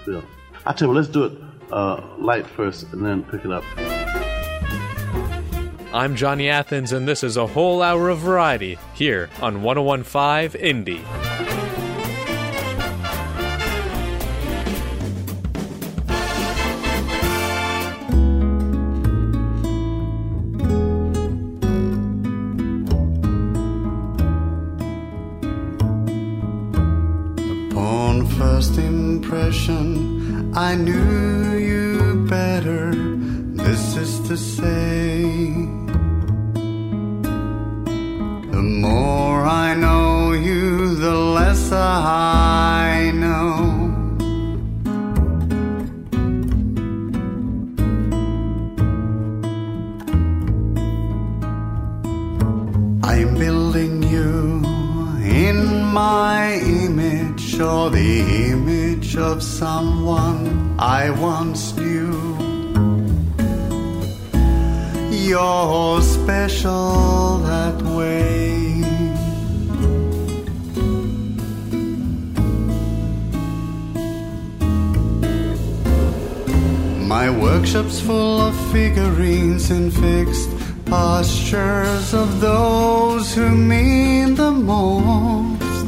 feel. I tell you, let's do it light first and then pick it up. I'm Johnny Athens, and this is a whole hour of variety here on 101.5 Indie. Upon first impression, I knew you better. This is to say, the more I know you, the less I know. I'm building you in my image, or the image of someone I once knew. You're special that way. My workshop's full of figurines in fixed postures of those who mean the most.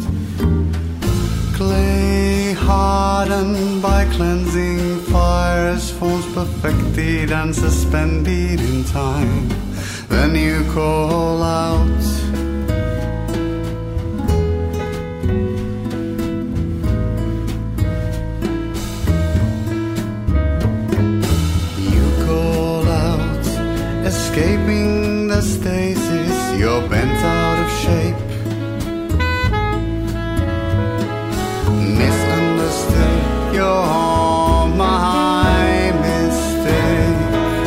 Clay hardened by cleansing fires, forms perfected and suspended in time. Then you call out, escaping the stasis, you're bent out of shape. Misunderstood, you're my mistake.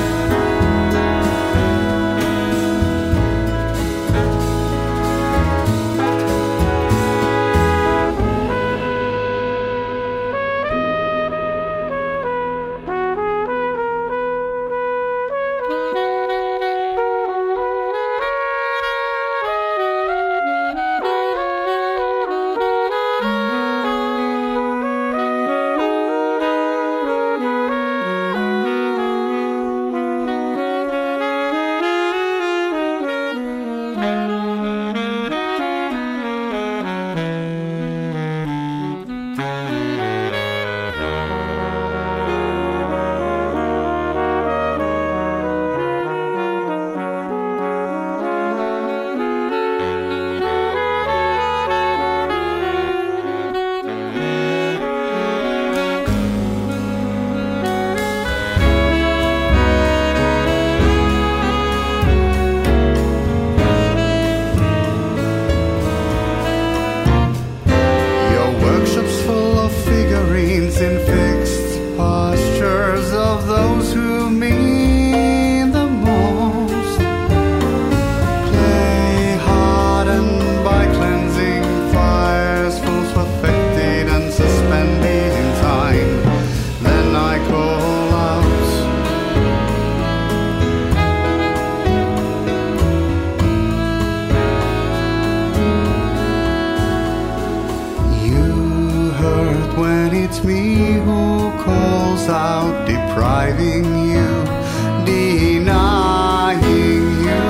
It's me who calls out, depriving you, denying you.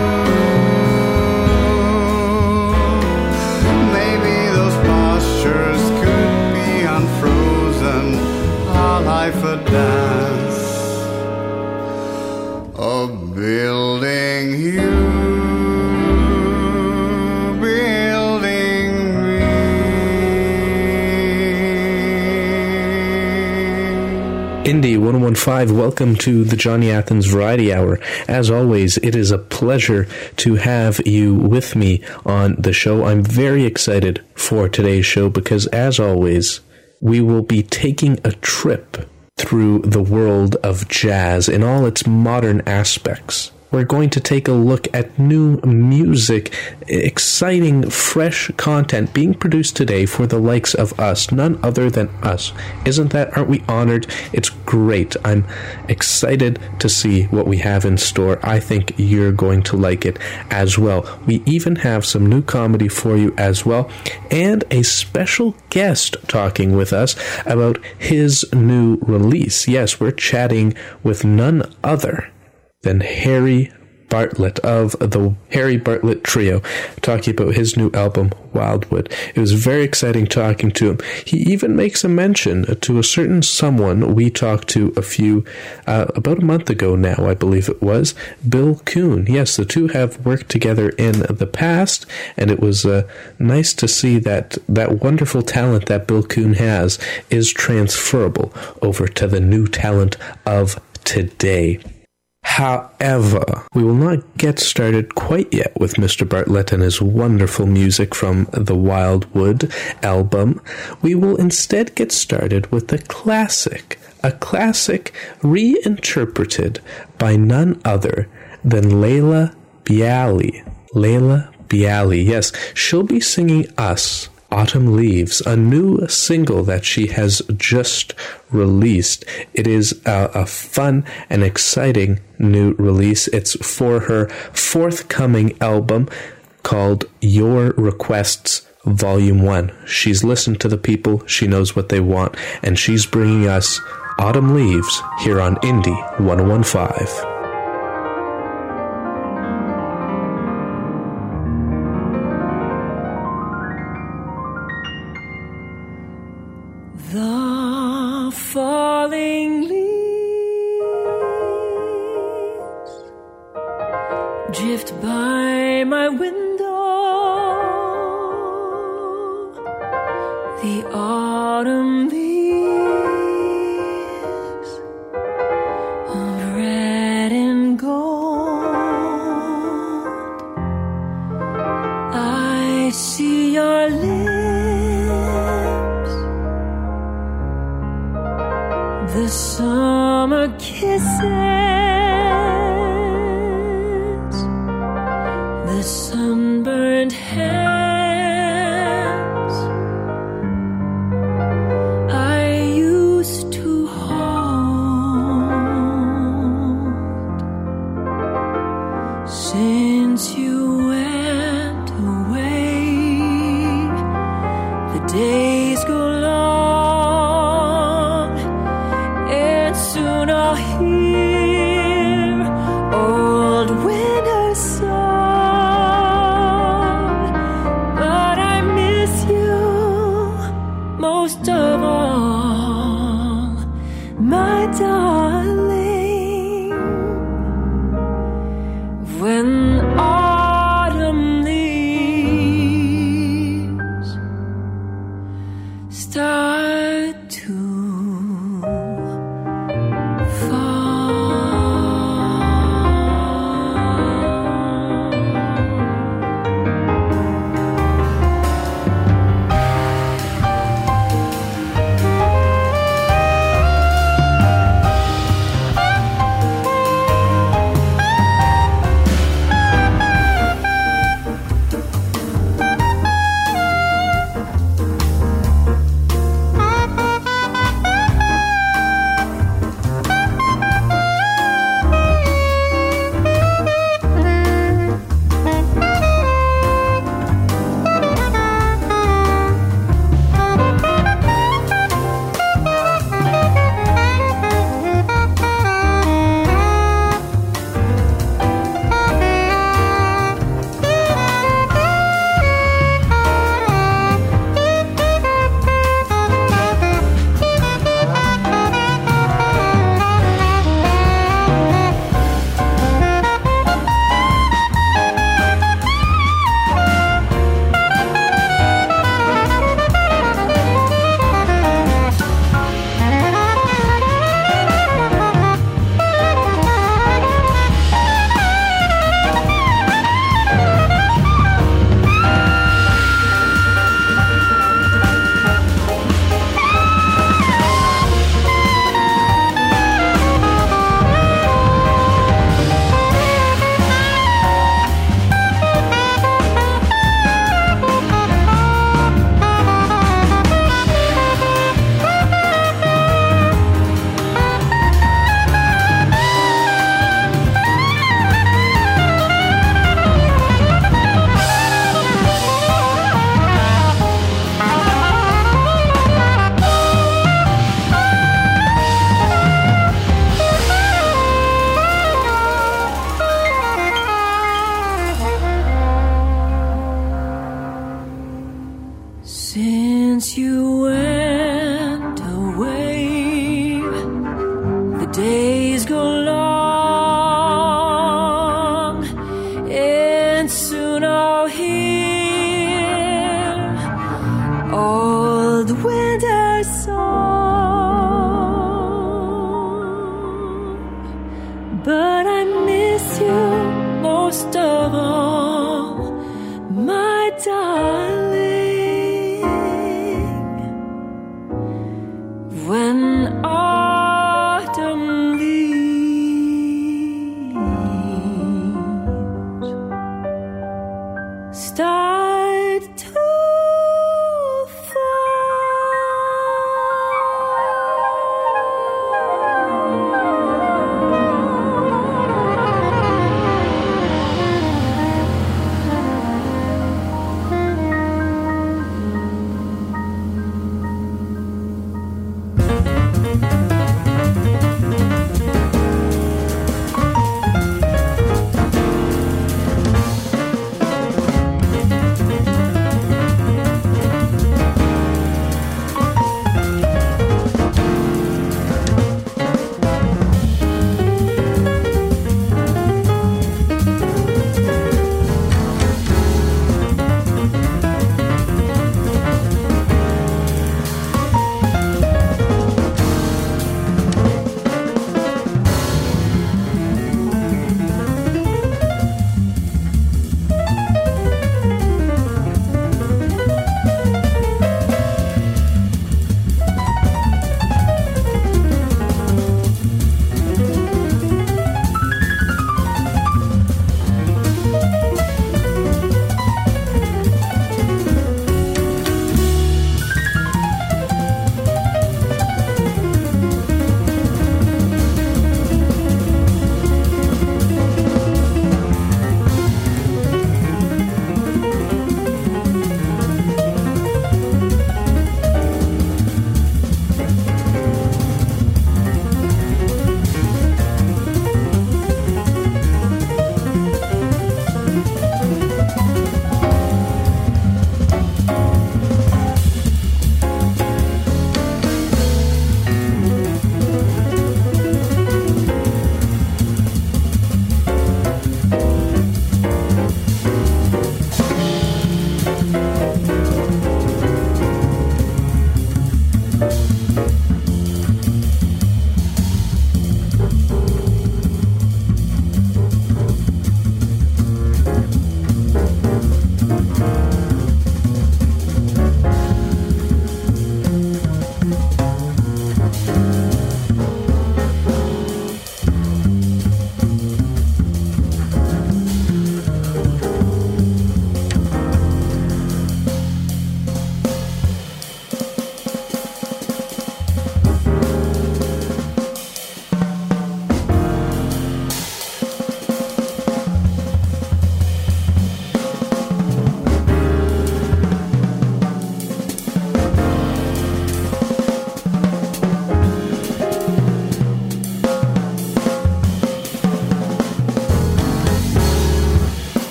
Maybe those postures could be unfrozen, our life a dance of building you. Indie 101.5, welcome to the Johnny Athens Variety Hour. As always, it is a pleasure to have you with me on the show. I'm very excited for today's show because, as always, we will be taking a trip through the world of jazz in all its modern aspects. We're going to take a look at new music, exciting, fresh content being produced today for the likes of us, none other than us. Aren't we honored? It's great. I'm excited to see what we have in store. I think you're going to like it as well. We even have some new comedy for you as well, and a special guest talking with us about his new release. Yes, we're chatting with none other than Harry Bartlett of the Harry Bartlett Trio, talking about his new album, Wildwood. It was very exciting talking to him. He even makes a mention to a certain someone we talked to about a month ago now, I believe it was, Bill Kuhn. Yes, the two have worked together in the past, and it was nice to see that wonderful talent that Bill Kuhn has is transferable over to the new talent of today. However, we will not get started quite yet with Mr. Bartlett and his wonderful music from the Wildwood album. We will instead get started with a classic reinterpreted by none other than Layla Bialy. Layla Bialy, yes, she'll be singing us Autumn Leaves, a new single that she has just released. It is a fun and exciting new release. It's for her forthcoming album called Your Requests Volume 1. She's listened to the people, she knows what they want, and she's bringing us Autumn Leaves here on Indie 1015. The falling leaves drift by my window. The autumn leaves of red and gold. I see your lips, the summer kisses, the sunburned hands I used to hold. Since you went away, the days go long, and soon I'll hear old winter's song. But I miss you most of all, my darling. When autumn leaves start to days go long, and soon I'll hear old winter song. But I miss you most of all, my darling. When autumn leaves start to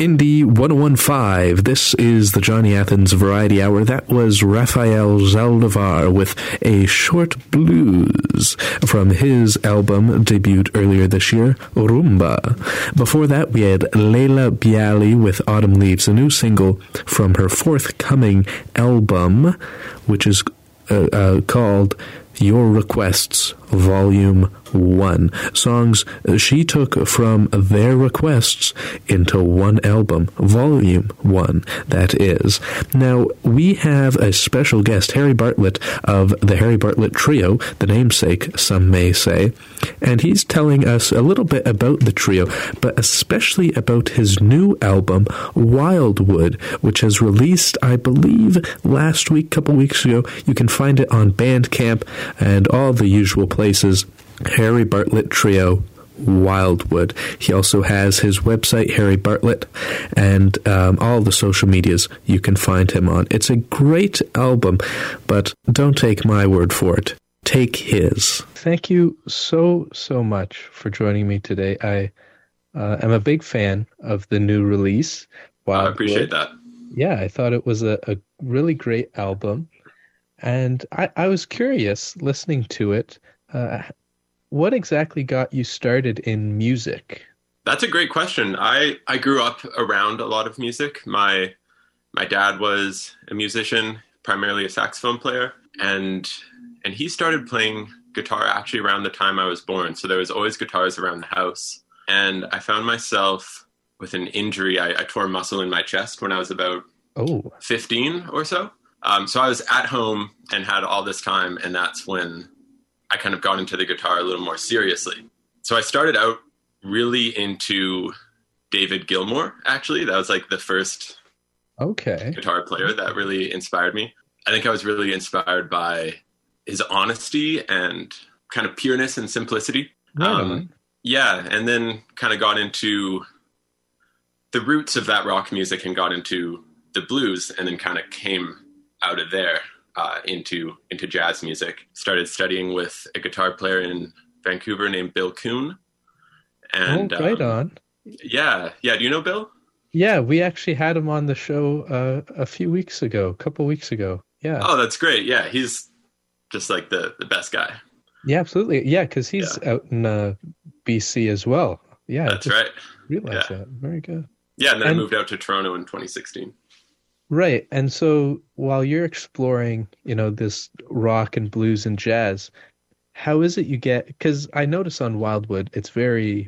Indie 1015. This is the Johnny Athens Variety Hour. That was Rafael Zaldivar with A Short Blues from his album debuted earlier this year, Rumba. Before that, we had Leila Bialy with Autumn Leaves, a new single from her forthcoming album, which is called Your Requests, Volume 1. Songs she took from their requests into one album, Volume 1, that is. Now, we have a special guest, Harry Bartlett of the Harry Bartlett Trio, the namesake, some may say, and he's telling us a little bit about the trio, but especially about his new album, Wildwood, which has released, I believe, last week, couple weeks ago. You can find it on Bandcamp and all the usual places. Harry Bartlett Trio, Wildwood. He also has his website, Harry Bartlett, and all the social medias you can find him on. It's a great album, but don't take my word for it. Take his. Thank you so much for joining me today. I am a big fan of the new release, Wildwood. I appreciate that. Yeah, I thought it was a really great album. And I was curious, listening to it, what exactly got you started in music? That's a great question. I grew up around a lot of music. My dad was a musician, primarily a saxophone player, and he started playing guitar actually around the time I was born. So there was always guitars around the house. And I found myself with an injury. I tore a muscle in my chest when I was about 15 or so. So I was at home and had all this time, and that's when I kind of got into the guitar a little more seriously. So I started out really into David Gilmour, actually. That was like the first guitar player that really inspired me. I think I was really inspired by his honesty and kind of pureness and simplicity. Yeah, and then kind of got into the roots of that rock music and got into the blues, and then kind of came out of there into jazz music. Started studying with a guitar player in Vancouver named Bill Kuhn. And right on. Yeah. Do you know Bill? Yeah, we actually had him on the show a couple weeks ago. Yeah. Oh, that's great. Yeah, he's just like the best guy. Yeah, absolutely. Yeah, because he's out in BC as well. Yeah, that's right. Realize that. Very good. Yeah, and then I moved out to Toronto in 2016. Right. And so while you're exploring, this rock and blues and jazz, how is it you get, because I notice on Wildwood, it's very,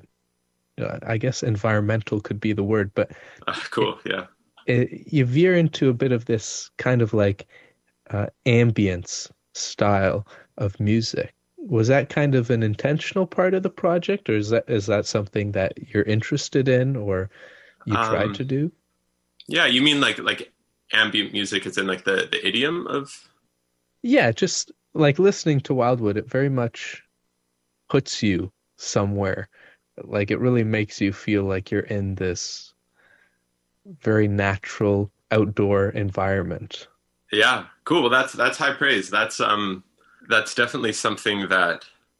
I guess environmental could be the word, but cool. Yeah. You veer into a bit of this kind of like ambience style of music. Was that kind of an intentional part of the project, or is that something that you're interested in or you tried to do? Yeah. You mean like ambient music is in like the idiom of? Yeah, just like listening to Wildwood, it very much puts you somewhere. Like it really makes you feel like you're in this very natural outdoor environment. Yeah, cool. Well, that's high praise. That's definitely something that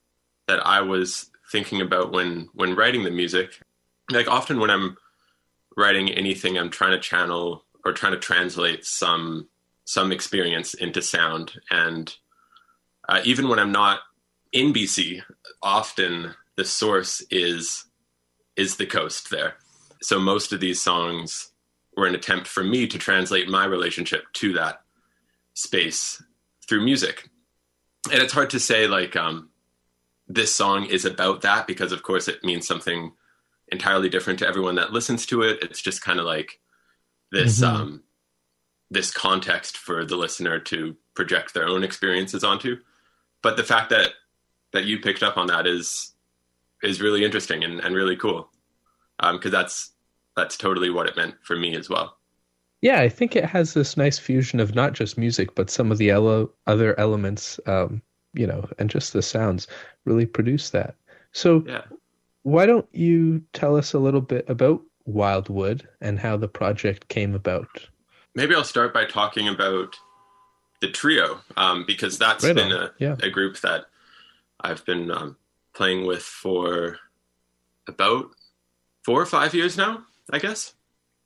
I was thinking about when writing the music. Like often when I'm writing anything, I'm trying to channel or trying to translate some experience into sound. And even when I'm not in BC, often the source is the coast there. So most of these songs were an attempt for me to translate my relationship to that space through music. And it's hard to say like this song is about that, because of course it means something entirely different to everyone that listens to it. It's just kind of like this this context for the listener to project their own experiences onto. But the fact that you picked up on that is really interesting and really cool, because that's totally what it meant for me as well. Yeah, I think it has this nice fusion of not just music, but some of the other elements, and just the sounds really produce that. So why don't you tell us a little bit about Wildwood and how the project came about? Maybe I'll start by talking about the trio, because that's been a group that I've been playing with for about 4 or 5 years now, I guess.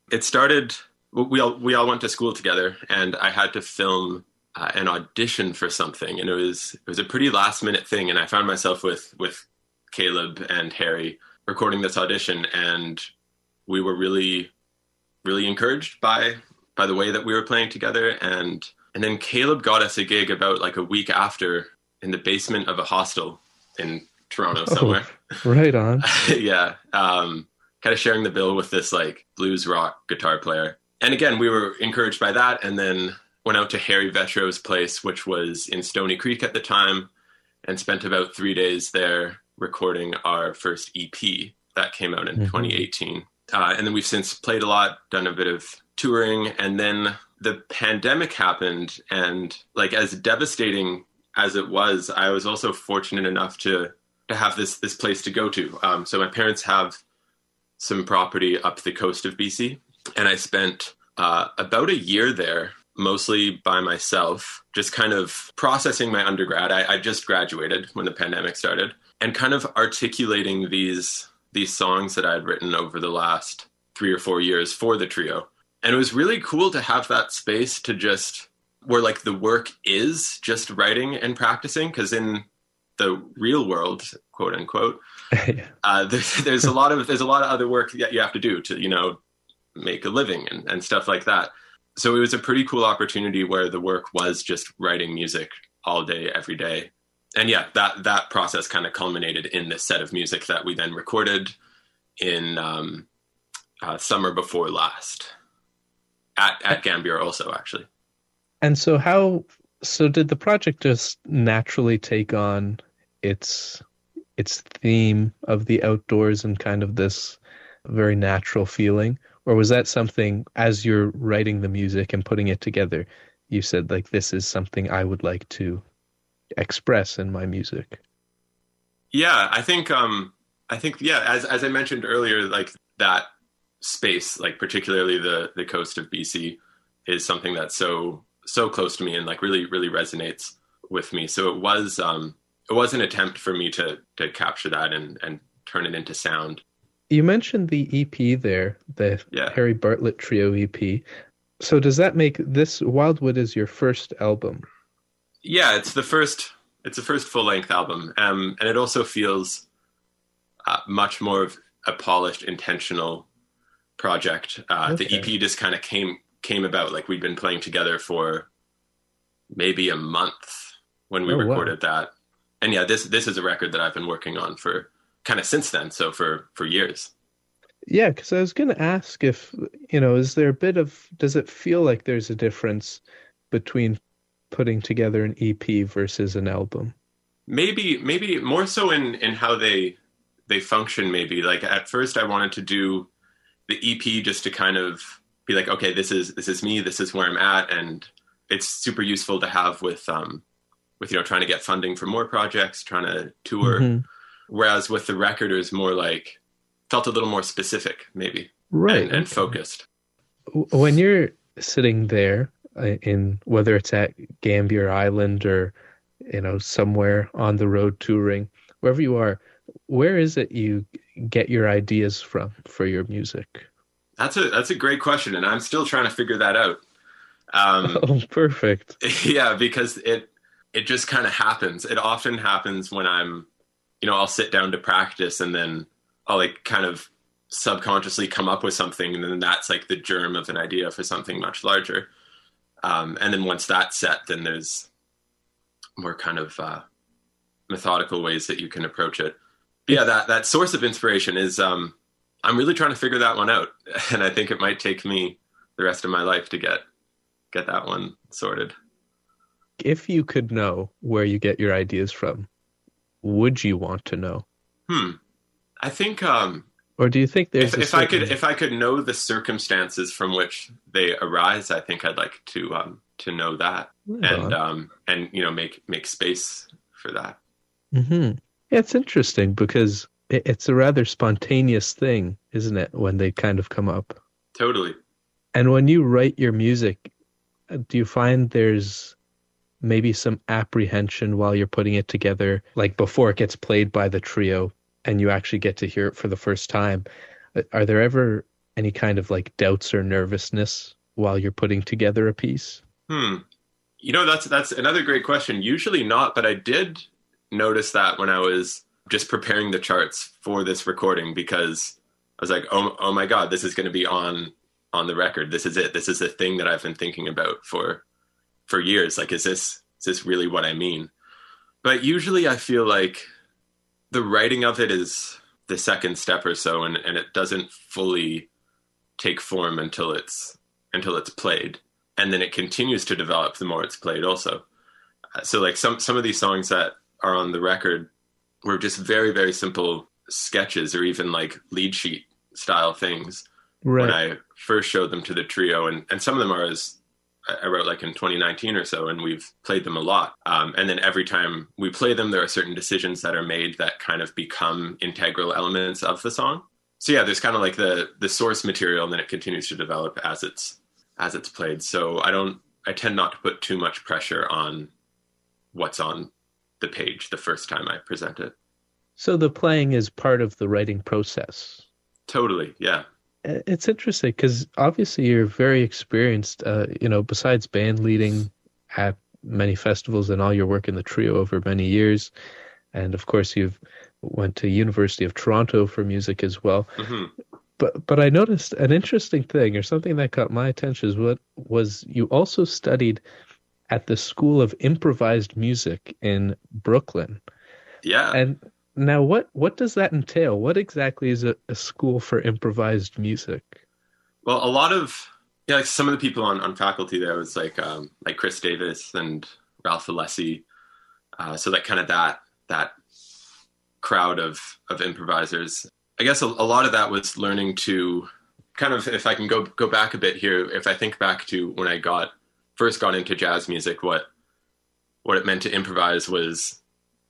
It started, we all went to school together, and I had to film an audition for something, and it was a pretty last minute thing, and I found myself with Caleb and Harry recording this audition, and we were really, really encouraged by the way that we were playing together, and then Caleb got us a gig about like a week after in the basement of a hostel in Toronto somewhere. Right on. Yeah. Kind of sharing the bill with this like blues rock guitar player. And again, we were encouraged by that, and then went out to Harry Vetro's place, which was in Stony Creek at the time, and spent about 3 days there recording our first EP that came out in 2018. And then we've since played a lot, done a bit of touring, and then the pandemic happened, and like as devastating as it was, I was also fortunate enough to have this place to go to. So my parents have some property up the coast of BC, and I spent about a year there, mostly by myself, just kind of processing my undergrad. I just graduated when the pandemic started, and kind of articulating these songs that I had written over the last 3 or 4 years for the trio. And it was really cool to have that space to just, where like the work is just writing and practicing, because in the real world, quote unquote, there's a lot of other work that you have to do to, make a living and stuff like that. So it was a pretty cool opportunity where the work was just writing music all day, every day. And yeah, that process kind of culminated in this set of music that we then recorded in summer before last at Gambier also, actually. And so did the project just naturally take on its theme of the outdoors and kind of this very natural feeling? Or was that something, as you're writing the music and putting it together, you said, like, this is something I would like to express in my music? Yeah, I think, as I mentioned earlier, like that space, like particularly the coast of BC, is something that's so close to me and like really, really resonates with me. So it was an attempt for me to capture that and turn it into sound. You mentioned the EP there, the Harry Bartlett Trio EP. So does that make this Wildwood is your first album? Yeah, it's the first full-length album. And it also feels much more of a polished, intentional project. The EP just kind of came about, like we'd been playing together for maybe a month when we recorded that. And yeah, this is a record that I've been working on for kind of since then, so for years. Yeah, because I was going to ask if, is there does it feel like there's a difference between putting together an EP versus an album? Maybe more so in how they function, maybe. Like at first I wanted to do the EP just to kind of be like, okay, this is me, this is where I'm at, and it's super useful to have with trying to get funding for more projects, trying to tour. Mm-hmm. Whereas with the record, it was more like, felt a little more specific, maybe. Right. And focused. When you're sitting there in, whether it's at Gambier Island or, somewhere on the road touring, wherever you are, where is it you get your ideas from for your music? That's a great question, and I'm still trying to figure that out. Oh, perfect. Yeah, because it just kind of happens. It often happens when I'm, I'll sit down to practice, and then I'll like kind of subconsciously come up with something, and then that's like the germ of an idea for something much larger. And then once that's set, then there's more kind of methodical ways that you can approach it. But yeah, that source of inspiration is, I'm really trying to figure that one out. And I think it might take me the rest of my life to get that one sorted. If you could know where you get your ideas from, would you want to know? I think, or do you think there's if I could know the circumstances from which they arise, I think I'd like to know that and make space for that. Mm-hmm. Yeah, it's interesting because it's a rather spontaneous thing, isn't it? When they kind of come up. Totally. And when you write your music, do you find there's maybe some apprehension while you're putting it together, like before it gets played by the trio and you actually get to hear it for the first time? Are there ever any kind of like doubts or nervousness while you're putting together a piece? That's another great question. Usually not, but I did notice that when I was just preparing the charts for this recording, because I was like, oh my God, this is going to be on the record. This is it. This is the thing that I've been thinking about for years. Like, is this really what I mean? But usually I feel like the writing of it is the second step or so, and it doesn't fully take form until it's played. And then it continues to develop the more it's played also. So like some of these songs that are on the record were just very, very simple sketches, or even like lead sheet style things. Right. When I first showed them to the trio, and some of them are as I wrote like in 2019 or so, and we've played them a lot. And then every time we play them, there are certain decisions that are made that kind of become integral elements of the song. So yeah, there's kind of like the source material, and then it continues to develop as it's played. So I tend not to put too much pressure on what's on the page the first time I present it. So the playing is part of the writing process. Totally, yeah. It's interesting because obviously you're very experienced, besides band leading at many festivals and all your work in the trio over many years. And of course you've went to University of Toronto for music as well. Mm-hmm. But I noticed an interesting thing, or something that caught my attention, was you also studied at the School of Improvised Music in Brooklyn. Yeah. And now what does that entail? What exactly is a school for improvised music? Well, a lot of, like some of the people on faculty there was like Chris Davis and Ralph Alessi. So that kind of that crowd of improvisers. I guess a lot of that was learning to kind of, if I can go back a bit here, if I think back to when I first got into jazz music, what it meant to improvise was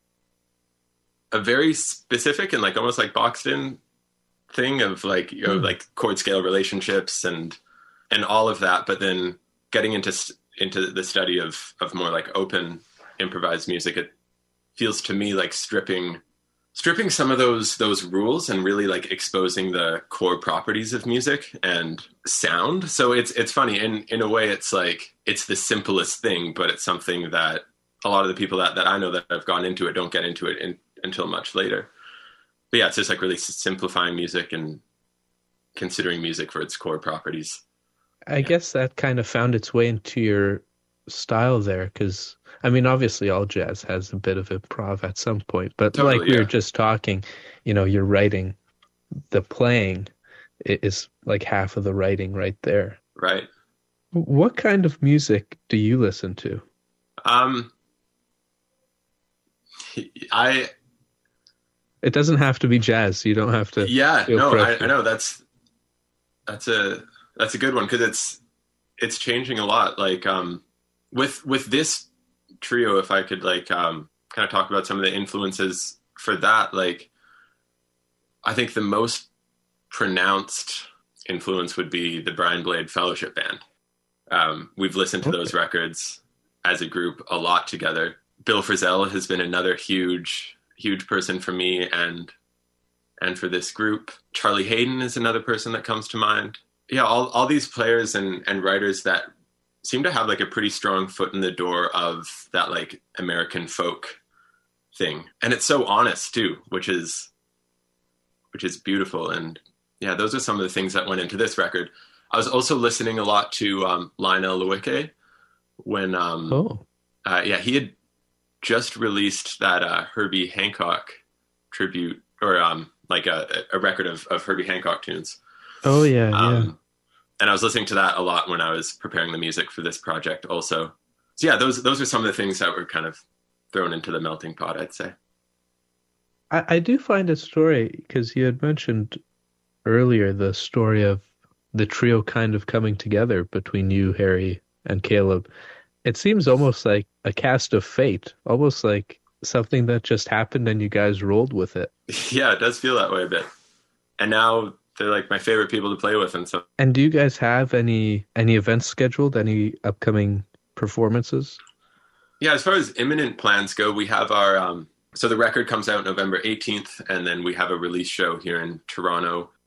a very specific and like almost like boxed in thing of like, like chord scale relationships and all of that. But then getting into the study of more like open improvised music, it feels to me like stripping some of those rules and really like exposing the core properties of music and sound. So it's funny in a way. It's like it's the simplest thing, but it's something that a lot of the people that I know that have gone into it don't get into it until much later. But yeah, it's just like really simplifying music and considering music for its core properties. I guess that kind of found its way into your style there, because I mean, obviously all jazz has a bit of improv at some point, but totally, like we were just talking, you're writing, the playing is like half of the writing right there. Right. What kind of music do you listen to? It doesn't have to be jazz. So you don't have to. Yeah, no, I know that's a good one, because it's changing a lot. Like with this trio, if I could like kind of talk about some of the influences for that, like I think the most pronounced influence would be the Brian Blade Fellowship Band. We've listened to those records as a group a lot together. Bill Frisell has been another huge person for me and for this group. Charlie Hayden is another person that comes to mind. Yeah, all these players and writers that seem to have like a pretty strong foot in the door of that like American folk thing. And it's so honest too, which is beautiful. And yeah, those are some of the things that went into this record. I was also listening a lot to Lionel Lewicki when he had just released that Herbie Hancock tribute, or like a record of Herbie Hancock tunes. Oh yeah. And I was listening to that a lot when I was preparing the music for this project also. So yeah, those are some of the things that were kind of thrown into the melting pot, I'd say. I do find a story, because you had mentioned earlier the story of the trio kind of coming together between you, Harry, and Caleb. It seems almost like a cast of fate, almost like something that just happened and you guys rolled with it. Yeah, it does feel that way a bit. And now they're like my favorite people to play with. And do you guys have any events scheduled, any upcoming performances? Yeah, as far as imminent plans go, we have our, so the record comes out November 18th, and then we have a release show here in Toronto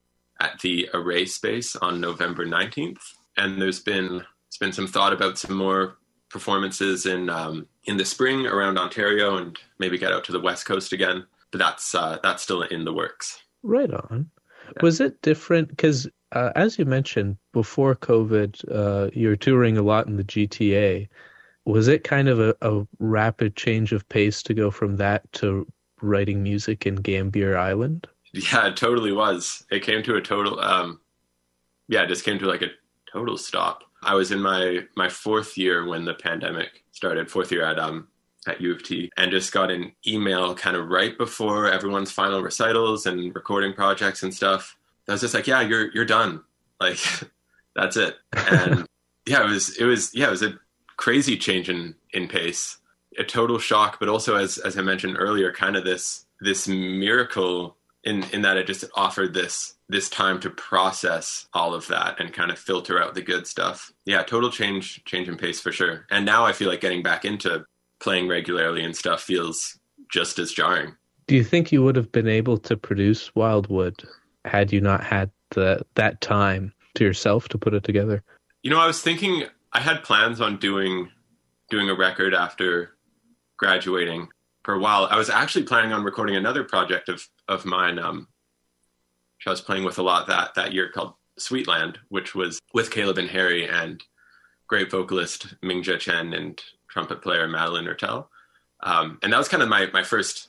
at the Array Space on November 19th. And there's been some thought about some more performances in the spring around Ontario and maybe get out to the West Coast again. But that's still in the works. Right on. Yeah. Was it different? Because as you mentioned, before COVID, you were touring a lot in the GTA. Was it kind of a rapid change of pace to go from that to writing music in Gambier Island? Yeah, it totally was. It came to a total, it just came to like a total stop. I was in my fourth year when the pandemic started, fourth year at U of T, and just got an email kind of right before everyone's final recitals and recording projects and stuff. I was just like, yeah, you're done. Like, that's it. And it was a crazy change in pace, a total shock, but also as I mentioned earlier, kind of this miracle in that it just offered this time to process all of that and kind of filter out the good stuff. Yeah, total change in pace for sure. And now I feel like getting back into playing regularly and stuff feels just as jarring. Do you think you would have been able to produce Wildwood had you not had that time to yourself to put it together? I was thinking I had plans on doing a record after graduating for a while. I was actually planning on recording another project of mine, which I was playing with a lot that year, called Sweetland, which was with Caleb and Harry and great vocalist Mingjia Chen and trumpet player Madeline Ertel. And that was kind of my first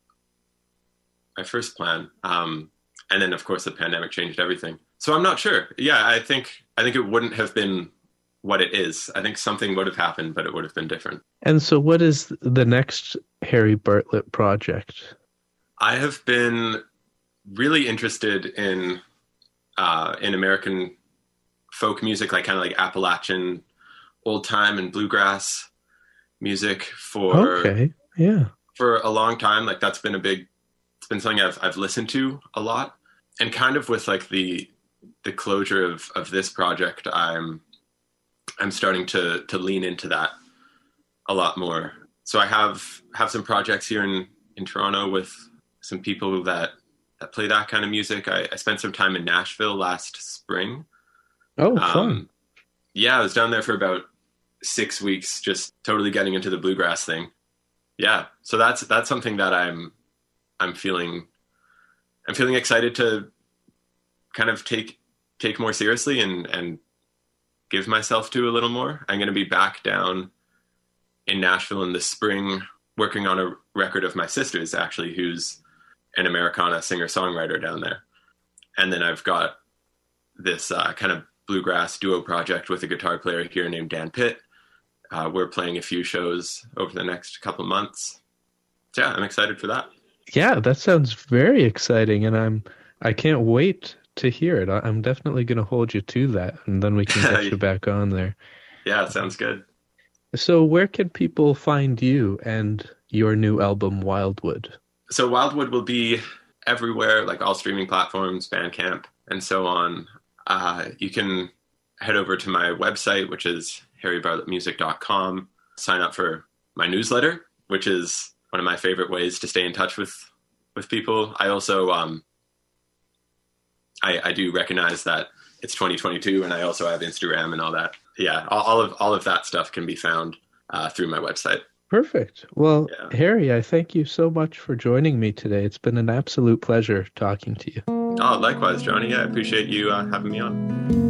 plan. And then of course the pandemic changed everything. So I'm not sure. Yeah, I think it wouldn't have been what it is. I think something would have happened, but it would have been different. And so what is the next Harry Bartlett project? I have been really interested in American folk music, like kind of like Appalachian old time and bluegrass music for a long time. Like it's been something I've listened to a lot, and kind of with like the closure of this project, I'm starting to lean into that a lot more. So I have some projects here in Toronto with some people that play that kind of music. I spent some time in Nashville last spring. Oh, fun. Yeah, I was down there for about 6 weeks, just totally getting into the bluegrass thing. Yeah, so that's something that I'm feeling excited to kind of take more seriously and give myself to a little more. I'm going to be back down in Nashville in the spring working on a record of my sister's, actually, who's an Americana singer-songwriter down there. And then I've got this kind of bluegrass duo project with a guitar player here named Dan Pitt. We're playing a few shows over the next couple months. So yeah, I'm excited for that. Yeah, that sounds very exciting, and I can't wait to hear it. I'm definitely going to hold you to that, and then we can get you back on there. Yeah, sounds good. So where can people find you and your new album, Wildwood? So Wildwood will be everywhere, like all streaming platforms, Bandcamp, and so on. You can head over to my website, which is harrybartlettmusic.com. Sign up for my newsletter, which is one of my favorite ways to stay in touch with people. I also I do recognize that it's 2022, and I also have Instagram and all that. Yeah, all of that stuff can be found through my website. Perfect. Well, yeah. Harry, I thank you so much for joining me today. It's been an absolute pleasure talking to you. Oh, likewise, Johnny. Yeah, I appreciate you having me on.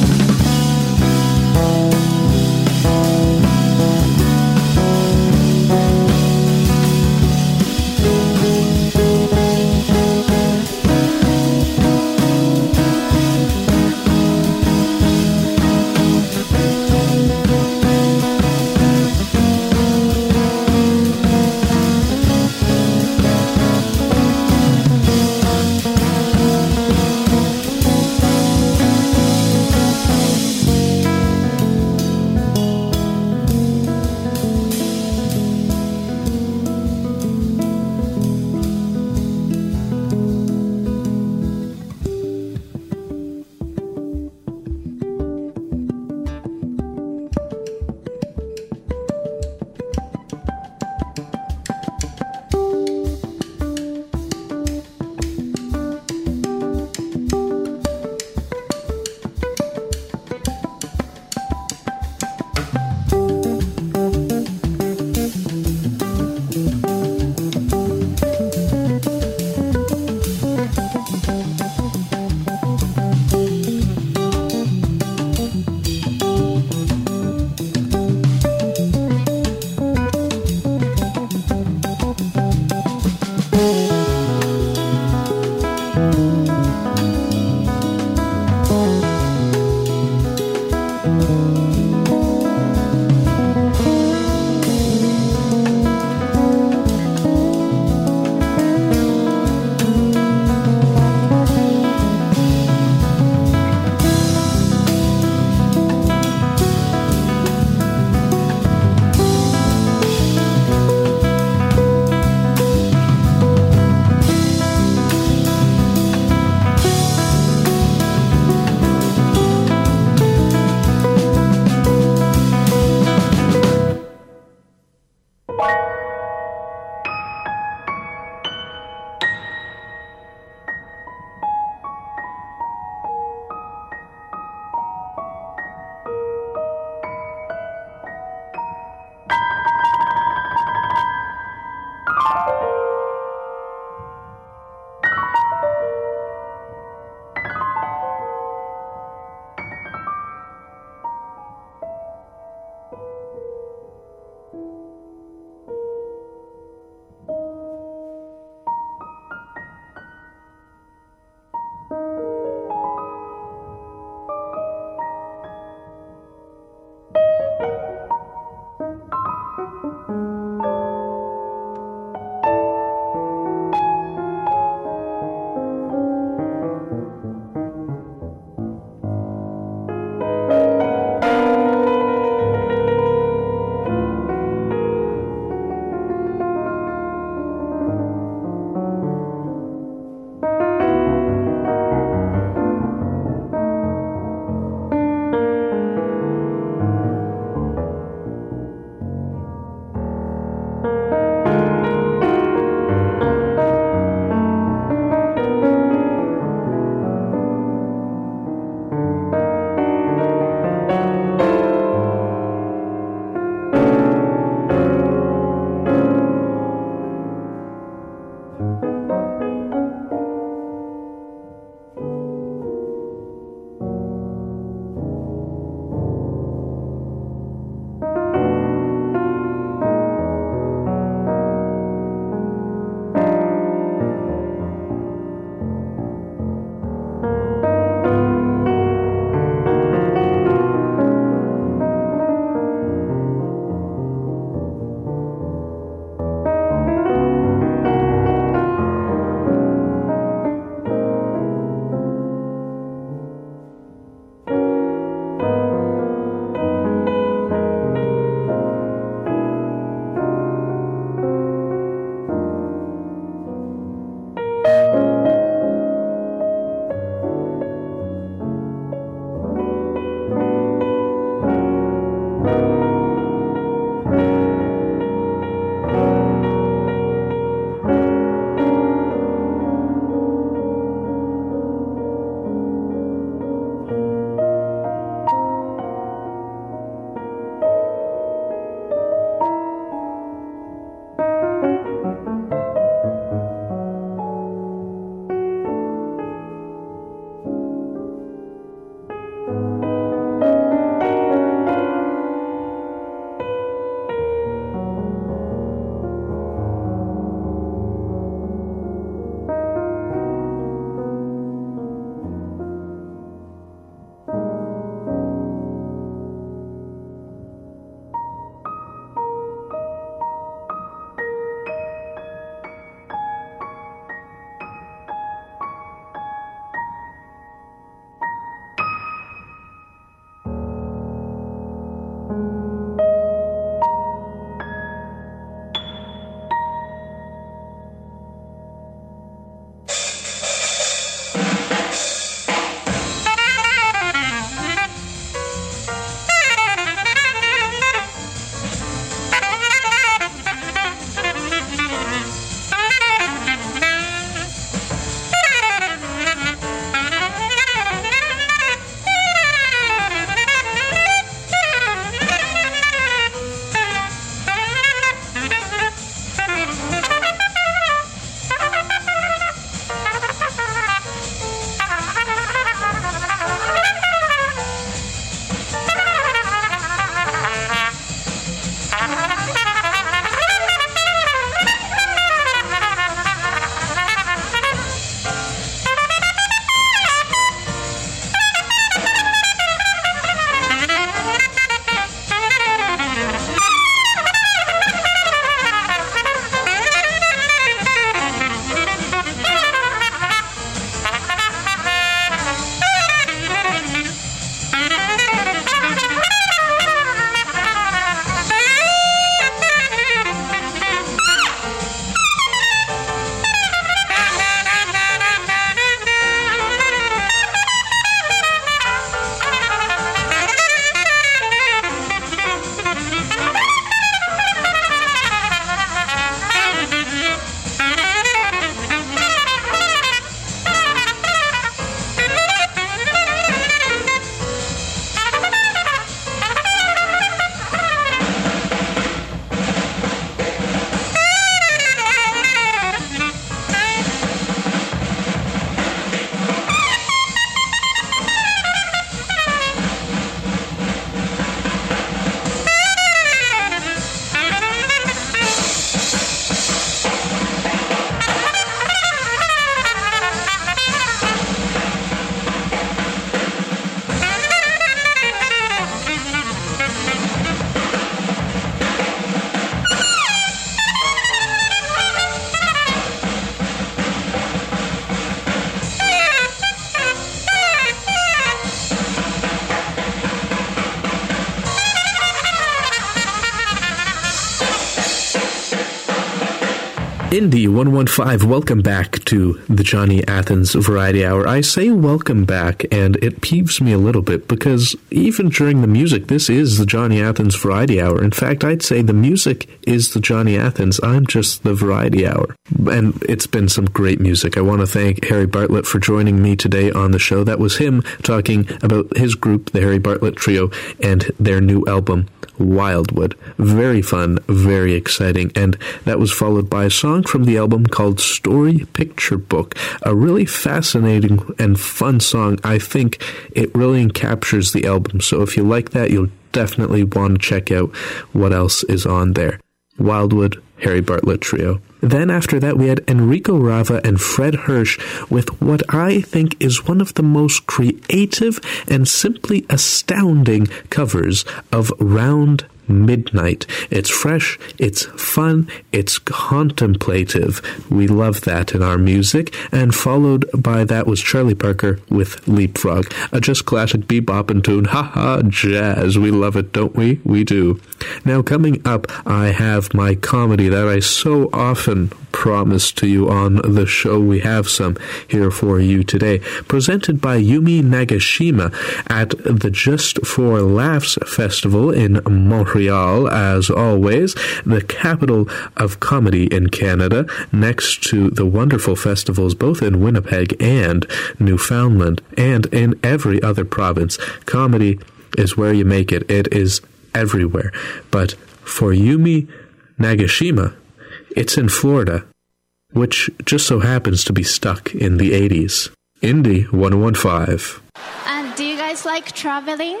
Indie 115, welcome back to the Johnny Athens Variety Hour. I say welcome back, and it peeves me a little bit because even during the music, this is the Johnny Athens Variety Hour. In fact, I'd say the music is the Johnny Athens. I'm just the Variety Hour. And it's been some great music. I want to thank Harry Bartlett for joining me today on the show. That was him talking about his group, the Harry Bartlett Trio, and their new album, Wildwood. Very fun, very exciting, and that was followed by a song from the album called Story Picture Book, a really fascinating and fun song. I think it really captures the album, so if you like that, you'll definitely want to check out what else is on there. Wildwood, Harry Bartlett Trio. Then after that, we had Enrico Rava and Fred Hirsch with what I think is one of the most creative and simply astounding covers of Round Midnight. It's fresh, it's fun, it's contemplative. We love that in our music. And followed by that was Charlie Parker with Leapfrog, a just classic bebop tune. Haha, jazz. We love it, don't we? We do. Now coming up, I have my comedy that I so often promise to you on the show. We have some here for you today, presented by Yumi Nagashima at the Just for Laughs Festival in Montreal, as always, the capital of comedy in Canada, next to the wonderful festivals both in Winnipeg and Newfoundland, and in every other province. Comedy is where you make it. It is everywhere. But for Yumi Nagashima, it's in Florida, which just so happens to be stuck in the 80s. Indie 115. And do you guys like traveling?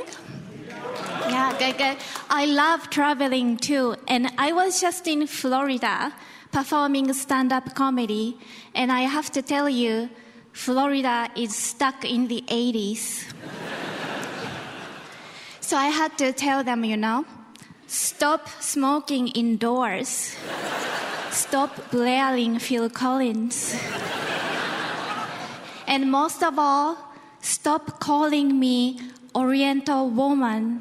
Yeah, good. I love traveling too. And I was just in Florida performing stand-up comedy. And I have to tell you, Florida is stuck in the 80s. So I had to tell them, stop smoking indoors. Stop blaring Phil Collins. And most of all, stop calling me Oriental woman.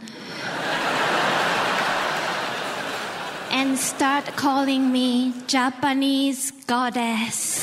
And start calling me Japanese goddess.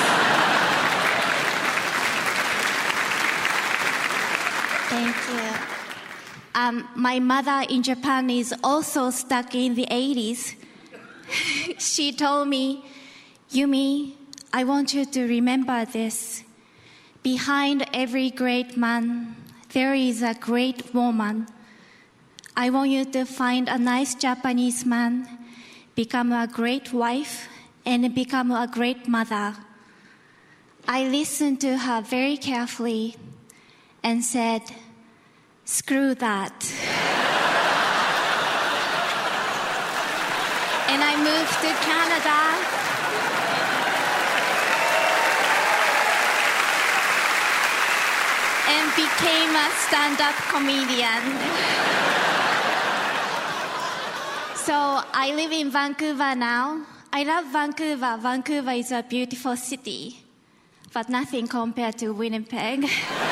Thank you. My mother in Japan is also stuck in the 80s. She told me, Yumi, I want you to remember this. Behind every great man, there is a great woman. I want you to find a nice Japanese man, become a great wife, and become a great mother. I listened to her very carefully and said, screw that. And I moved to Canada. And became a stand-up comedian. So I live in Vancouver now. I love Vancouver. Vancouver is a beautiful city, but nothing compared to Winnipeg.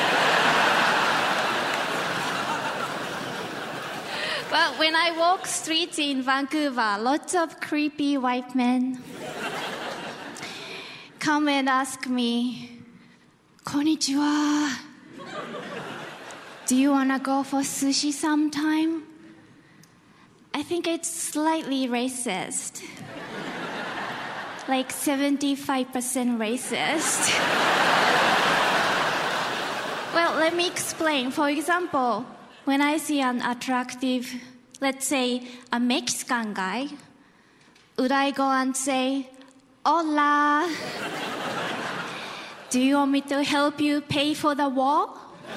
But when I walk streets in Vancouver, lots of creepy white men come and ask me, Konnichiwa. Do you want to go for sushi sometime? I think it's slightly racist. Like 75% racist. Well, let me explain. For example, when I see an attractive, let's say, a Mexican guy, would I go and say, hola, do you want me to help you pay for the wall?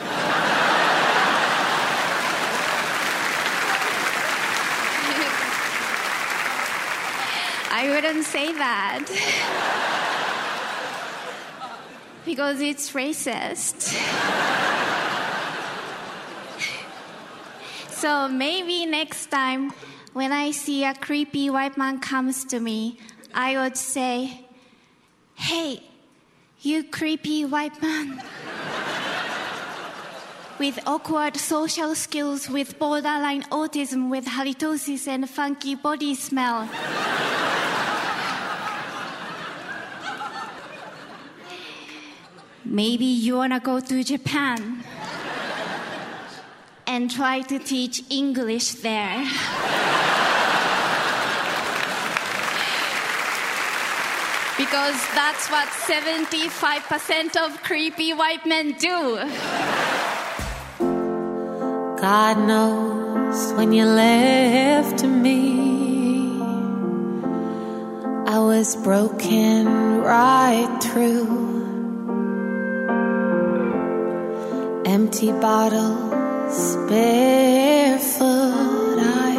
I wouldn't say that. Because it's racist. So maybe next time when I see a creepy white man comes to me, I would say, hey, you creepy white man. With awkward social skills, with borderline autism, with halitosis and funky body smell. maybe you want to go to Japan and try to teach English there. Because that's what 75% of creepy white men do. God knows when you left me, I was broken right through. Empty bottles, barefoot,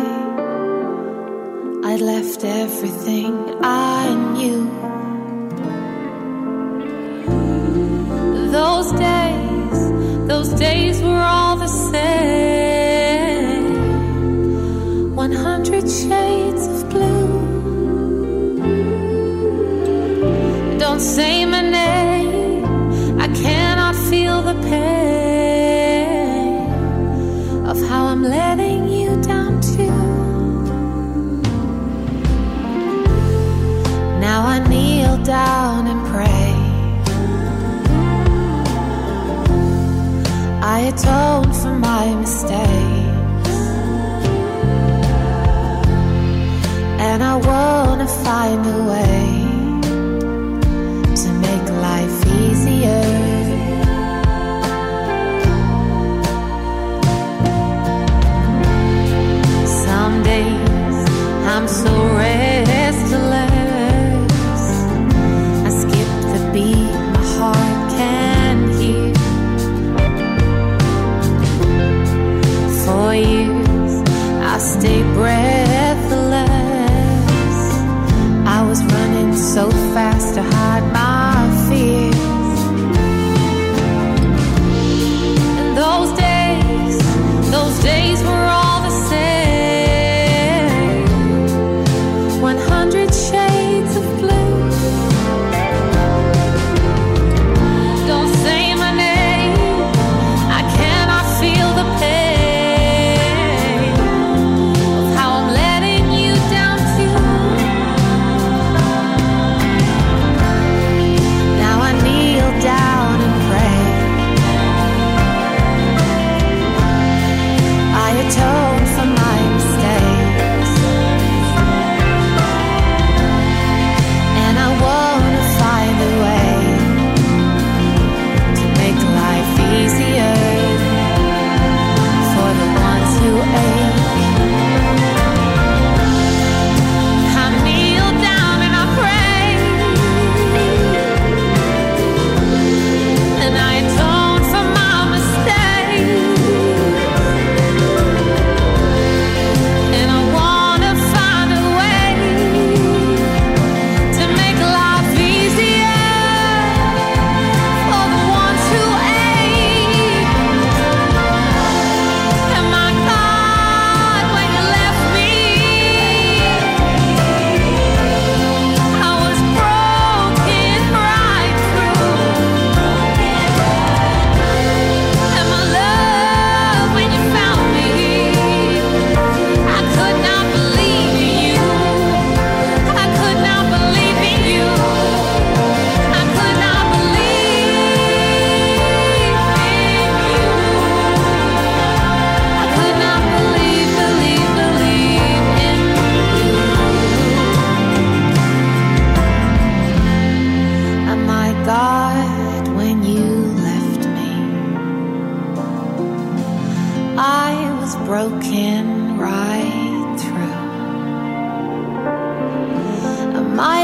I'd left everything I knew. Those days were all the same. 100 shades of blue. Don't say my name, I cannot feel the pain of how I'm letting you down too. Now I kneel down and pray. I atone for my mistakes, and I wanna find a way to make life easier. Some days I'm so restless, I skip the beat my heart can hear. For years I stayed breathless, I was running so fast to hide my fears. And those days were all the same. 100 shades of blue. Don't say my name, I cannot feel the pain of how I'm letting you down too. Now I kneel down and pray. I atone for my mistakes, and I wanna find a way to make life easier for the ones who ache. I kneel down and I pray, and I atone for my mistakes, and I wanna find a way to make life easier for the ones who ache. And my God, when you left me, I was broken right through. And my love, when you found me, I could not believe in you. I could not believe in you. I could not believe in you. I could not believe in you. And my God, when you left me, I was broken right through. And my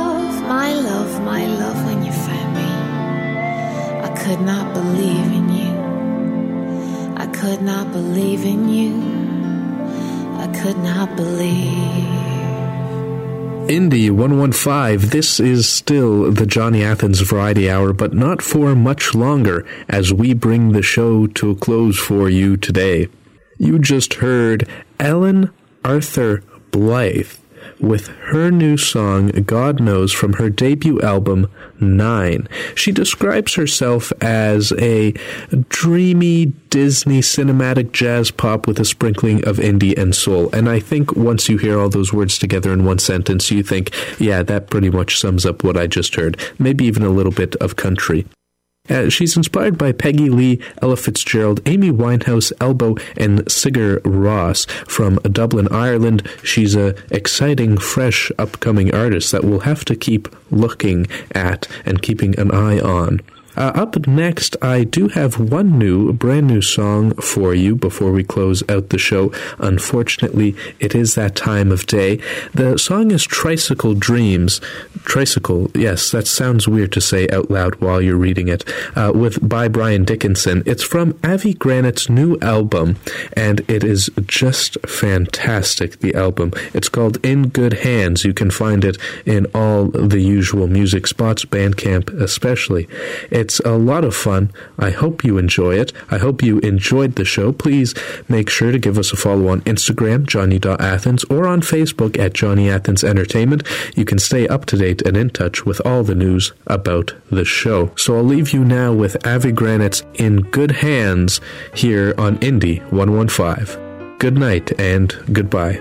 love, when you found me, I could not believe in you. I could not believe in you. I could not believe. Indie 115, this is still the Johnny Athens Variety Hour, but not for much longer as we bring the show to a close for you today. You just heard Ellen Arthur Blythe with her new song, God Knows, from her debut album, 9. She describes herself as a dreamy Disney cinematic jazz pop with a sprinkling of indie and soul. And I think once you hear all those words together in one sentence, you think, yeah, that pretty much sums up what I just heard. Maybe even a little bit of country. She's inspired by Peggy Lee, Ella Fitzgerald, Amy Winehouse, Elbow, and Sigur Rós from Dublin, Ireland. She's a exciting, fresh, upcoming artist that we'll have to keep looking at and keeping an eye on. Up next, I do have one brand new song for you before we close out the show. Unfortunately, it is that time of day. The song is Tricycle Dreams. Tricycle, yes, that sounds weird to say out loud while you're reading it, by Brian Dickinson. It's from Avi Granite's new album, and it is just fantastic, the album. It's called In Good Hands. You can find it in all the usual music spots, Bandcamp especially. It's a lot of fun. I hope you enjoy it. I hope you enjoyed the show. Please make sure to give us a follow on Instagram, Johnny.Athens, or on Facebook at Johnny Athens Entertainment. You can stay up to date and in touch with all the news about the show. So I'll leave you now with Avi Granite's In Good Hands here on Indie 115. Good night and goodbye.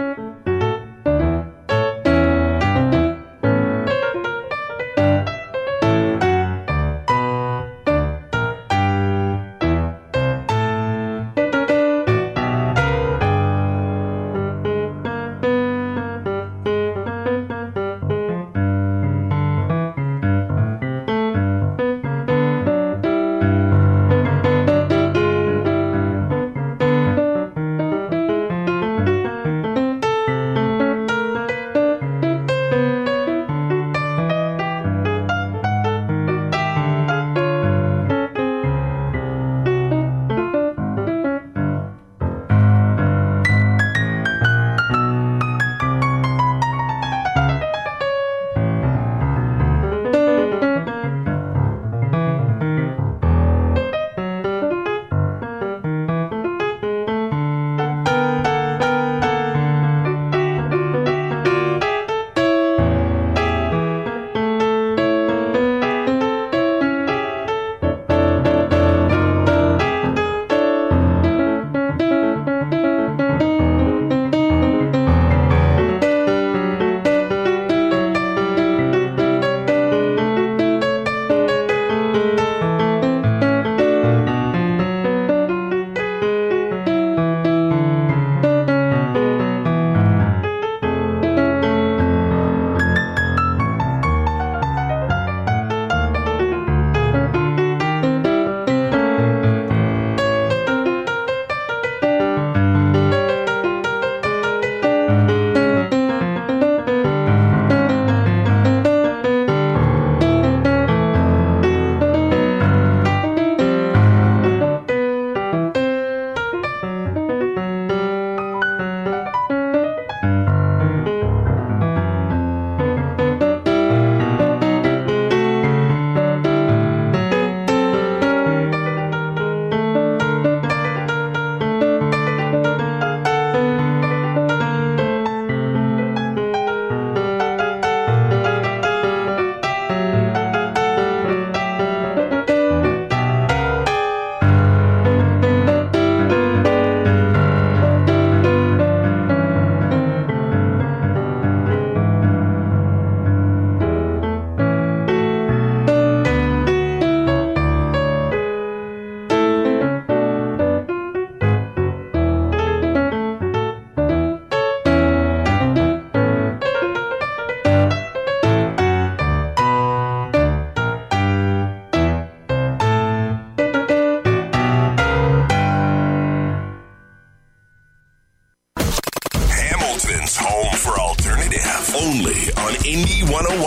Indie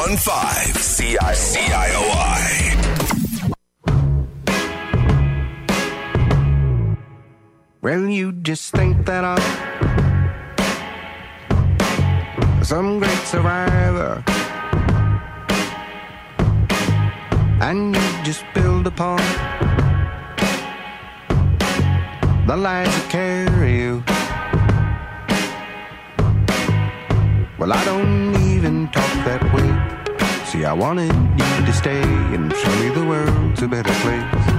101.5 CIOI. Well, you just think that I'm some great survivor, and you just build upon the lies that carry you. Well, I don't even talk that way. See, I wanted you to stay and show me the world's a better place.